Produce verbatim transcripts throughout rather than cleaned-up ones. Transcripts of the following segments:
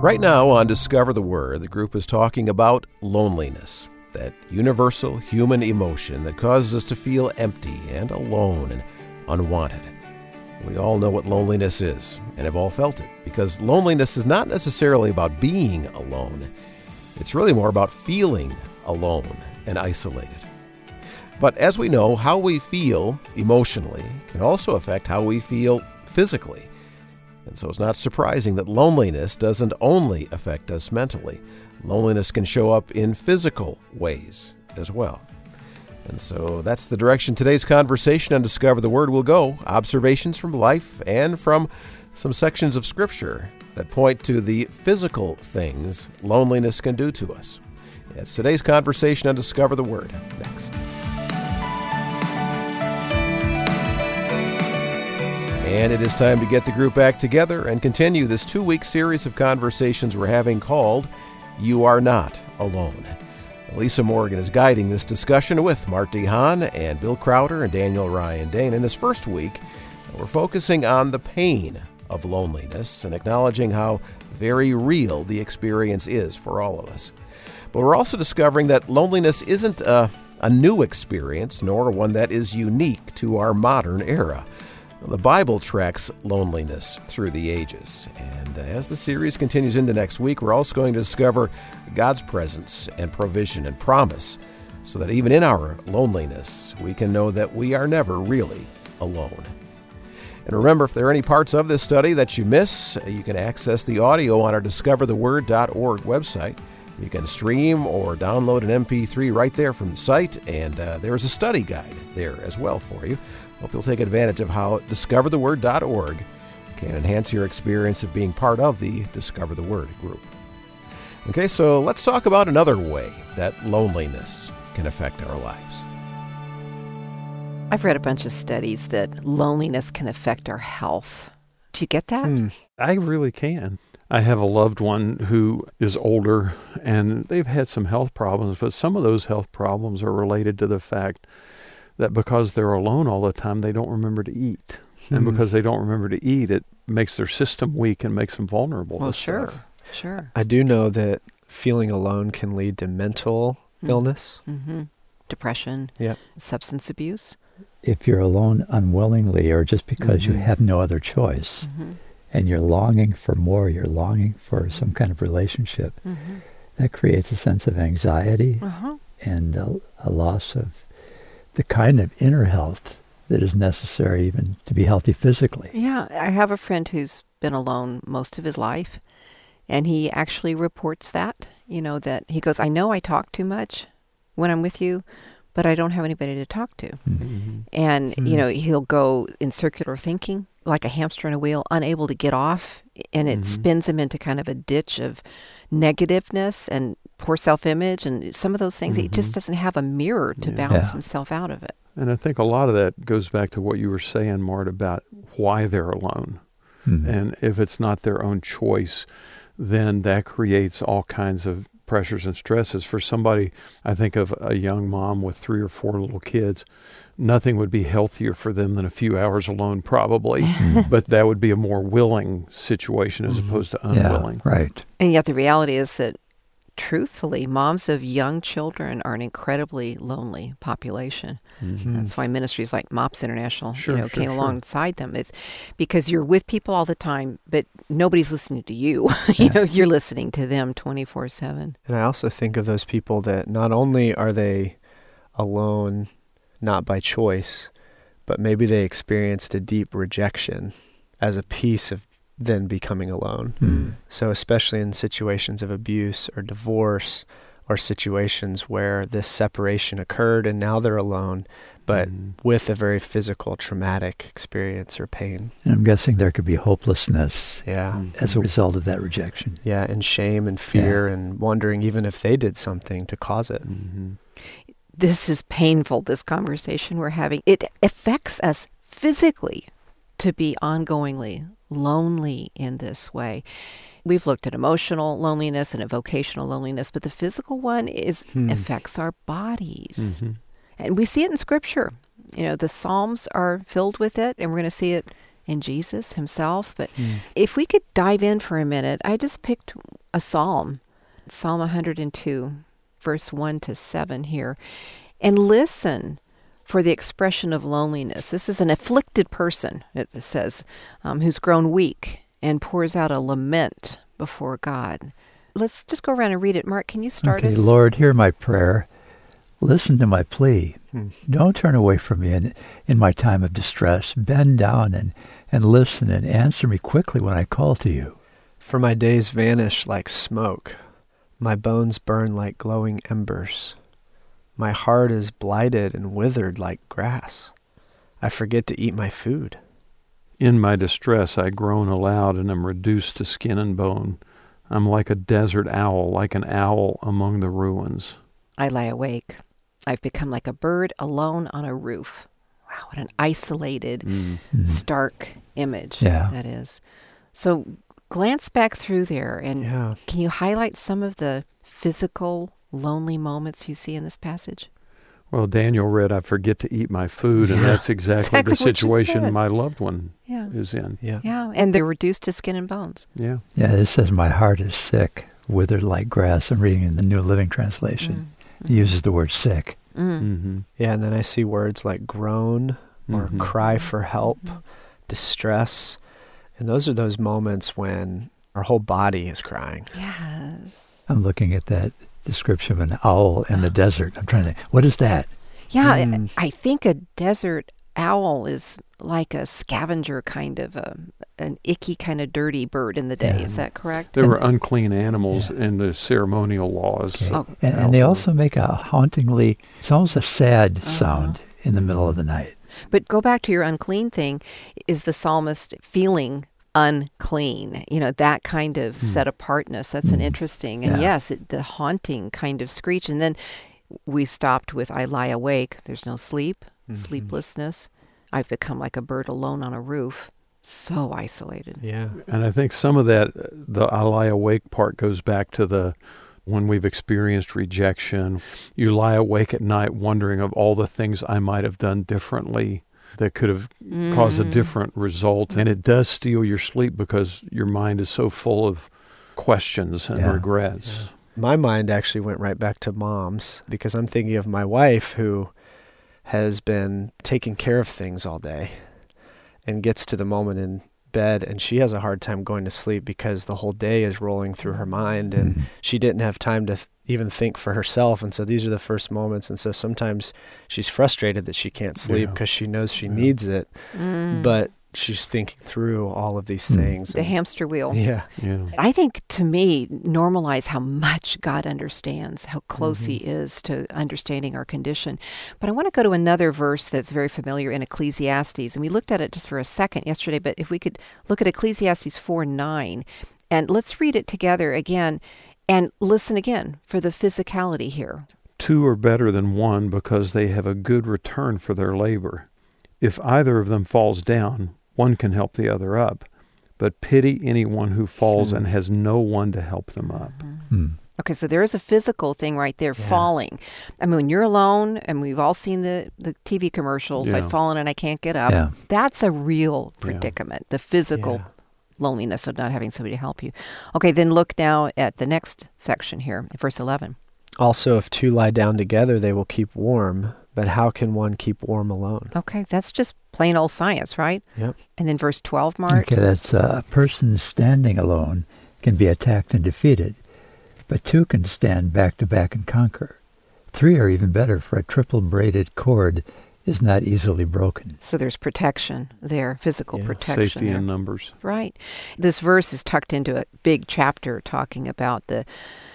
Right now on Discover the Word, the group is talking about loneliness, that universal human emotion that causes us to feel empty and alone and unwanted. We all know what loneliness is and have all felt it, because loneliness is not necessarily about being alone. It's really more about feeling alone and isolated. But as we know, how we feel emotionally can also affect how we feel physically. And so it's not surprising that loneliness doesn't only affect us mentally. Loneliness can show up in physical ways as well. And so that's the direction today's conversation on Discover the Word will go. Observations from life and from some sections of Scripture that point to the physical things loneliness can do to us. It's today's conversation on Discover the Word. Next. And it is time to get the group back together and continue this two-week series of conversations we're having called You Are Not Alone. Lisa Morgan is guiding this discussion with Marty Hahn and Bill Crowder and Daniel Ryan Dane. In this first week, we're focusing on the pain of loneliness and acknowledging how very real the experience is for all of us. But we're also discovering that loneliness isn't a, a new experience, nor one that is unique to our modern era. The Bible tracks loneliness through the ages. And as the series continues into next week, we're also going to discover God's presence and provision and promise, so that even in our loneliness, we can know that we are never really alone. And remember, if there are any parts of this study that you miss, you can access the audio on our discover the word dot org website. You can stream or download an M P three right there from the site, and uh, there's a study guide there as well for you. Hope you'll take advantage of how discover the word dot org can enhance your experience of being part of the Discover the Word group. Okay, so let's talk about another way that loneliness can affect our lives. I've read a bunch of studies that loneliness can affect our health. Do you get that? Hmm, I really can. I have a loved one who is older, and they've had some health problems, but some of those health problems are related to the fact that because they're alone all the time, they don't remember to eat. Hmm. And because they don't remember to eat, it makes their system weak and makes them vulnerable well, to sure, stuff. Sure. I do know that feeling alone can lead to mental mm. illness. Mm-hmm. Depression. Yep. Substance abuse. If you're alone unwillingly or just because mm-hmm. you have no other choice, mm-hmm. and you're longing for more, you're longing for some kind of relationship, mm-hmm. that creates a sense of anxiety uh-huh. and a, a loss of the kind of inner health that is necessary even to be healthy physically. Yeah, I have a friend who's been alone most of his life, and he actually reports that, you know, that he goes, I know I talk too much when I'm with you, but I don't have anybody to talk to. Mm-hmm. And, mm-hmm. you know, he'll go in circular thinking, like a hamster in a wheel, unable to get off, and it mm-hmm. spins him into kind of a ditch of negativeness and poor self-image and some of those things. Mm-hmm. He just doesn't have a mirror to yeah. balance yeah. himself out of it. And I think a lot of that goes back to what you were saying, Mart, about why they're alone. Mm-hmm. And if it's not their own choice, then that creates all kinds of pressures and stresses. For somebody, I think of a young mom with three or four little kids, nothing would be healthier for them than a few hours alone, probably. Mm-hmm. But that would be a more willing situation as mm-hmm. opposed to unwilling. Yeah, right. And yet the reality is that, truthfully, moms of young children are an incredibly lonely population. Mm-hmm. That's why ministries like MOPS International sure, you know, sure, came sure. alongside them. It's because you're with people all the time, but nobody's listening to you. you yeah. know, you're listening to them twenty-four seven. And I also think of those people that not only are they alone, not by choice, but maybe they experienced a deep rejection as a piece of then becoming alone. Mm. So especially in situations of abuse or divorce or situations where this separation occurred and now they're alone, but mm. with a very physical, traumatic experience or pain. And I'm guessing there could be hopelessness yeah. as a result of that rejection. Yeah, and shame and fear yeah. and wondering even if they did something to cause it. Mm-hmm. This is painful, this conversation we're having. It affects us physically to be ongoingly lonely in this way. We've looked at emotional loneliness and at vocational loneliness, but the physical one is hmm. affects our bodies. Mm-hmm. And we see it in Scripture. You know, the Psalms are filled with it, and we're going to see it in Jesus himself. But Mm. if we could dive in for a minute, I just picked a psalm, Psalm one hundred two, verse one to seven here, and listen for the expression of loneliness. This is an afflicted person, it says, um, who's grown weak and pours out a lament before God. Let's just go around and read it. Mark, can you start okay, us? Lord, hear my prayer. Listen to my plea. Hmm. Don't turn away from me in, in my time of distress. Bend down and, and listen and answer me quickly when I call to you. For my days vanish like smoke. My bones burn like glowing embers. My heart is blighted and withered like grass. I forget to eat my food. In my distress I groan aloud and am reduced to skin and bone. I'm like a desert owl, like an owl among the ruins. I lie awake. I've become like a bird alone on a roof. Wow, what an isolated, Mm. Mm. stark image Yeah. that is. So glance back through there, and Yeah. can you highlight some of the physical, lonely moments you see in this passage? Well, Daniel read, I forget to eat my food, and Yeah. that's exactly, Exactly the what you situation said. my loved one Yeah. is in. Yeah. Yeah, and they're reduced to skin and bones. Yeah. Yeah, it says, my heart is sick, withered like grass. I'm reading in the New Living Translation. It uses the word sick. Mm. Mm-hmm. Yeah, and then I see words like groan or Mhm. cry for help, distress. And those are those moments when our whole body is crying. Yes. I'm looking at that description of an owl in the desert. I'm trying to, what is that? Yeah, Mm. I I think a desert owl is like a scavenger kind of a, an icky kind of dirty bird in the day. Yeah. Is that correct? There And- were unclean animals Yeah. in the ceremonial laws. Okay. Oh. And, and they also make a hauntingly, it's almost a sad Uh-huh. sound in the middle of the night. But go back to your unclean thing. Is the psalmist feeling unclean? You know, that kind of set apartness. That's an Mm. interesting. And Yeah. yes, it, the haunting kind of screech. And then we stopped with I lie awake. There's no sleep, Mhm. sleeplessness. I've become like a bird alone on a roof. So isolated. Yeah. And I think some of that, the I lie awake part goes back to the, when we've experienced rejection, you lie awake at night wondering of all the things I might have done differently that could have caused a Mm. different result. And it does steal your sleep because your mind is so full of questions and Yeah. regrets. My mind actually went right back to moms because I'm thinking of my wife who has been taking care of things all day and gets to the moment in bed and she has a hard time going to sleep because the whole day is rolling through her mind and Mm. she didn't have time to th- even think for herself. And so these are the first moments. And so sometimes she's frustrated that she can't sleep Yeah. because she knows she Yeah. needs it, Mm. but she's thinking through all of these Mm. things. the and- hamster wheel. Yeah. Yeah. I think, to me, normalize how much God understands, how close He is to understanding our condition. But I want to go to another verse that's very familiar in Ecclesiastes. And we looked at it just for a second yesterday, but if we could look at Ecclesiastes four nine, and let's read it together again and listen again for the physicality here. Two are better than one because they have a good return for their labor. If either of them falls down, one can help the other up. But pity anyone who falls Hmm. and has no one to help them up. Mm. Okay, so there is a physical thing right there, Yeah. falling. I mean, when you're alone, and we've all seen the, the T V commercials, Yeah. I've fallen and I can't get up. Yeah. That's a real Yeah. predicament, the physical Yeah. loneliness of not having somebody to help you. Okay, then look now at the next section here, verse eleven. Also, if two lie down together, they will keep warm. But how can one keep warm alone? Okay, that's just plain old science, right? Yep. And then verse twelve, Mark. Okay, that's uh, a person standing alone can be attacked and defeated, but two can stand back to back and conquer. Three are even better, for a triple braided cord is not easily broken. So there's protection there, physical Yeah, protection Safety there. in numbers. Right. This verse is tucked into a big chapter talking about the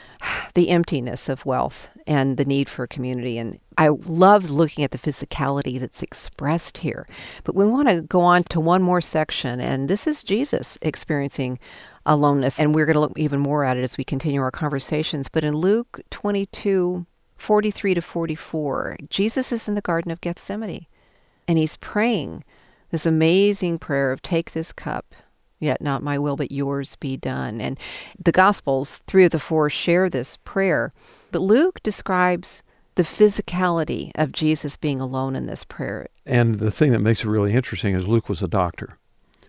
the emptiness of wealth and the need for community. And I love looking at the physicality that's expressed here. But we want to go on to one more section, and this is Jesus experiencing aloneness. And we're going to look even more at it as we continue our conversations. But in Luke twenty-two, forty-three to forty-four, Jesus is in the Garden of Gethsemane, and he's praying this amazing prayer of, take this cup, yet not my will, but yours be done. And the Gospels, three of the four, share this prayer. But Luke describes the physicality of Jesus being alone in this prayer. And the thing that makes it really interesting is Luke was a doctor.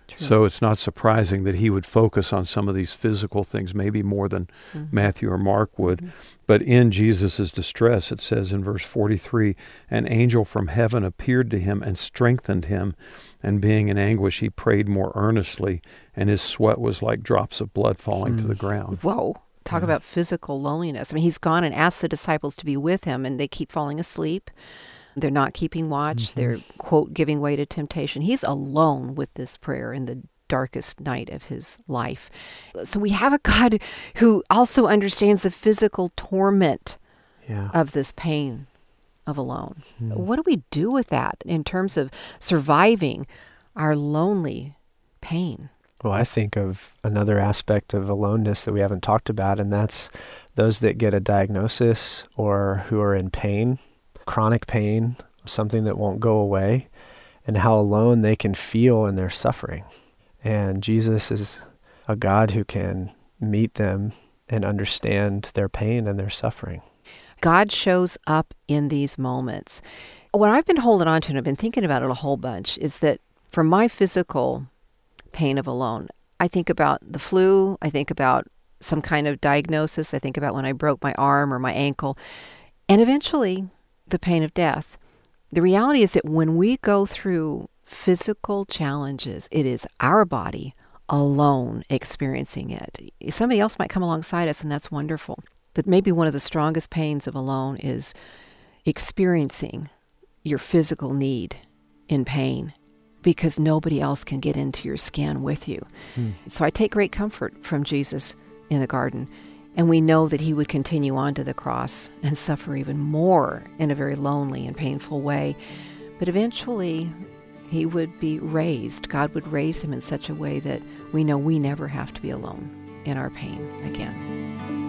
True. So it's not surprising that he would focus on some of these physical things, maybe more than mm-hmm. Matthew or Mark would. Mm-hmm. But in Jesus' distress, it says in verse forty-three, an angel from heaven appeared to him and strengthened him. And being in anguish, he prayed more earnestly, and his sweat was like drops of blood falling mm. to the ground. Whoa. Talk yeah. about physical loneliness. I mean, he's gone and asked the disciples to be with him, and they keep falling asleep. They're not keeping watch. Mm-hmm. They're, quote, giving way to temptation. He's alone with this prayer in the darkest night of his life. So we have a God who also understands the physical torment yeah. of this pain of alone. Mm. What do we do with that in terms of surviving our lonely pain? Well, I think of another aspect of aloneness that we haven't talked about, and that's those that get a diagnosis or who are in pain, chronic pain, something that won't go away, and how alone they can feel in their suffering. And Jesus is a God who can meet them and understand their pain and their suffering. God shows up in these moments. What I've been holding on to, and I've been thinking about it a whole bunch, is that for my physical pain of alone, I think about the flu, I think about some kind of diagnosis, I think about when I broke my arm or my ankle, and eventually the pain of death. The reality is that when we go through physical challenges, it is our body alone experiencing it. Somebody else might come alongside us, and that's wonderful. But maybe one of the strongest pains of alone is experiencing your physical need in pain because nobody else can get into your skin with you. Hmm. So I take great comfort from Jesus in the garden, and we know that he would continue on to the cross and suffer even more in a very lonely and painful way. But eventually he would be raised. God would raise him in such a way that we know we never have to be alone in our pain again.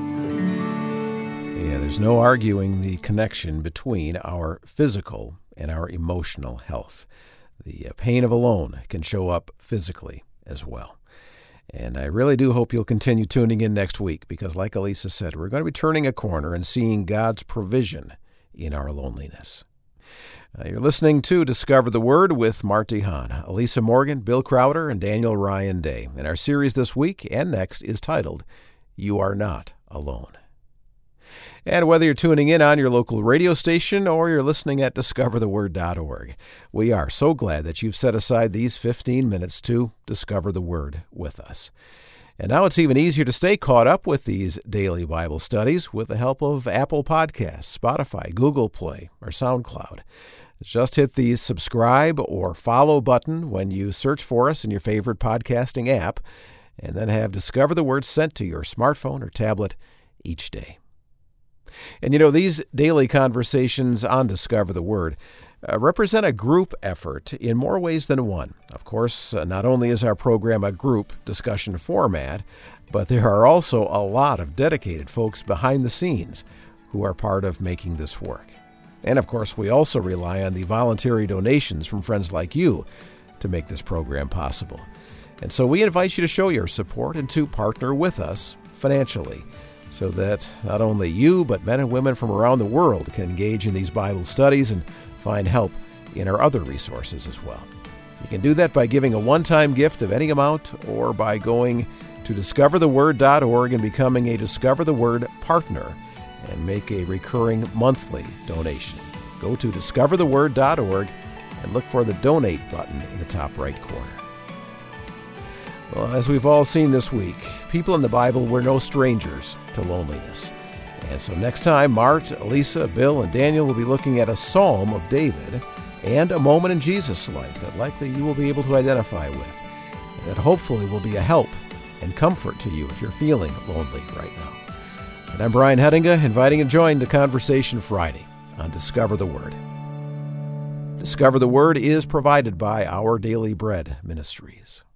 Yeah, there's no arguing the connection between our physical and our emotional health. The pain of alone can show up physically as well. And I really do hope you'll continue tuning in next week because, like Elisa said, we're going to be turning a corner and seeing God's provision in our loneliness. Uh, you're listening to Discover the Word with Marty Hahn, Elisa Morgan, Bill Crowder, and Daniel Ryan Day. And our series this week and next is titled, You Are Not Alone. And whether you're tuning in on your local radio station or you're listening at discover the word dot org, we are so glad that you've set aside these fifteen minutes to discover the Word with us. And now it's even easier to stay caught up with these daily Bible studies with the help of Apple Podcasts, Spotify, Google Play, or SoundCloud. Just hit the subscribe or follow button when you search for us in your favorite podcasting app, and then have Discover the Word sent to your smartphone or tablet each day. And you know, these daily conversations on Discover the Word uh, represent a group effort in more ways than one. Of course, uh, not only is our program a group discussion format, but there are also a lot of dedicated folks behind the scenes who are part of making this work. And of course, we also rely on the voluntary donations from friends like you to make this program possible. And so we invite you to show your support and to partner with us financially, so that not only you, but men and women from around the world can engage in these Bible studies and find help in our other resources as well. You can do that by giving a one-time gift of any amount or by going to discover the word dot org and becoming a Discover the Word partner and make a recurring monthly donation. Go to discover the word dot org and look for the Donate button in the top right corner. Well, as we've all seen this week, people in the Bible were no strangers to loneliness. And so next time, Mart, Elisa, Bill, and Daniel will be looking at a psalm of David and a moment in Jesus' life that likely you will be able to identify with, and that hopefully will be a help and comfort to you if you're feeling lonely right now. And I'm Brian Hettinga, inviting you to join the Conversation Friday on Discover the Word. Discover the Word is provided by Our Daily Bread Ministries.